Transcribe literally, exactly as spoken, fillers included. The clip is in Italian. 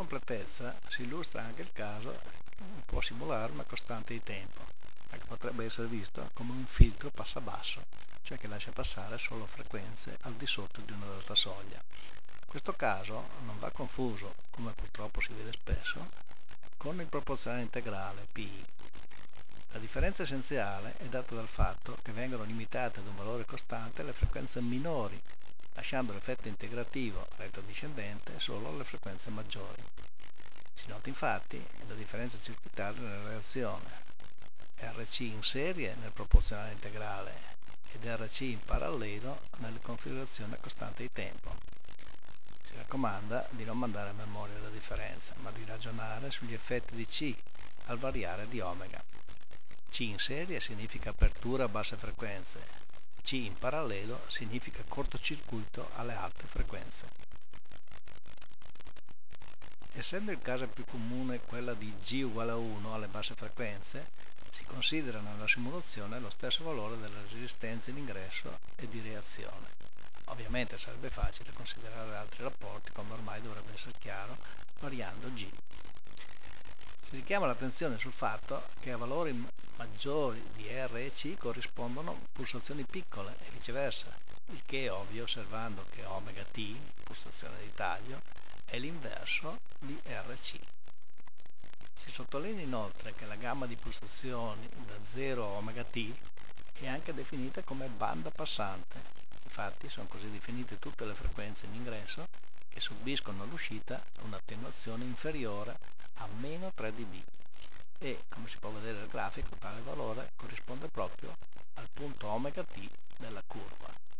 completezza si illustra anche il caso che può simulare una costante di tempo, ma che potrebbe essere visto come un filtro passabasso, cioè che lascia passare solo frequenze al di sotto di una data soglia. Questo caso non va confuso, come purtroppo si vede spesso, con il proporzionale integrale pi. La differenza essenziale è data dal fatto che vengono limitate ad un valore costante le frequenze minori, lasciando l'effetto integrativo retrodiscendente solo alle frequenze maggiori. Si nota infatti la differenza circuitaria nella reazione: R C in serie nel proporzionale integrale ed R C in parallelo nelle configurazioni a costante di tempo. Si raccomanda di non mandare a memoria la differenza, ma di ragionare sugli effetti di C al variare di omega. C in serie significa apertura a basse frequenze, C in parallelo significa cortocircuito alle alte frequenze. Essendo il caso più comune quella di G uguale a uno alle basse frequenze, si considera nella simulazione lo stesso valore delle resistenze in ingresso e di reazione. Ovviamente sarebbe facile considerare altri rapporti, come ormai dovrebbe essere chiaro, variando G. Si richiama l'attenzione sul fatto che a valori maggiori di R e C corrispondono pulsazioni piccole e viceversa, il che è ovvio osservando che omega t, pulsazione di taglio, è l'inverso di R C. Si sottolinea inoltre che la gamma di pulsazioni da zero a omega t è anche definita come banda passante. Infatti sono così definite tutte le frequenze in ingresso che subiscono all'uscita un'attenuazione inferiore a meno tre decibel e, come si può vedere dal grafico, tale valore corrisponde proprio al punto omega t della curva.